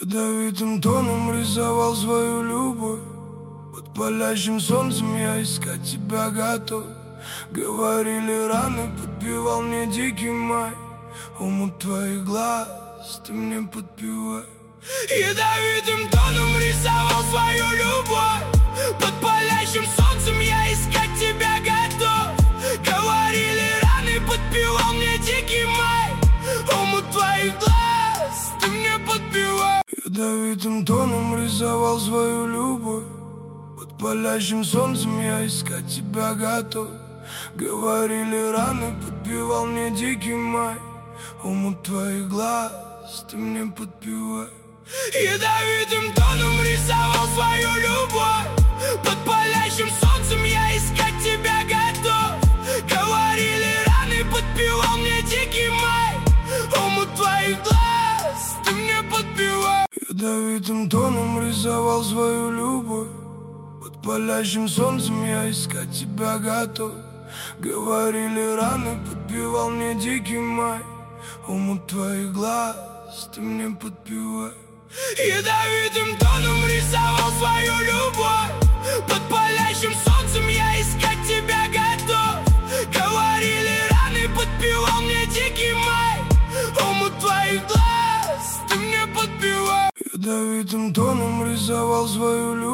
Ядовитым тоном рисовал свою любовь. Под палящим солнцем я искать тебя готов. Говорили раны, подпевал мне дикий май. Омут твоих глаз ты мне подпевай. Ядовитым тоном рисовал свою любовь. Под палящим солнцем я искать тебя готов. Говорили раны, подпевал мне дикий май. Омут твоих глаз ты мне подпевай. Ядовитым тоном рисовал свою любовь. Под палящим солнцем я искать тебя готов. Говорили раны, подпевал мне дикий май. Омут твоих глаз ты мне подпевай. Ядовитым тоном рисовал свою любовь. Под палящим солнцем я искать тебя готов. Говорили раны, подпевал мне дикий май. Омут твоих глаз ты мне подпевай. Ядовитым тоном рисовал свою любовь. Под палящим солнцем я искать тебя готов. Говорили раны, подпевал мне дикий май. Омут твоих глаз ты мне подпевай. Ядовитым тоном рисовал свою любовь. Под палящим солнцем я искать тебя готов. Говорили раны, подпевал мне дикий май. Омут твоих глаз ты мне подпевай. Ядовитым тоном рисовал свою любовь.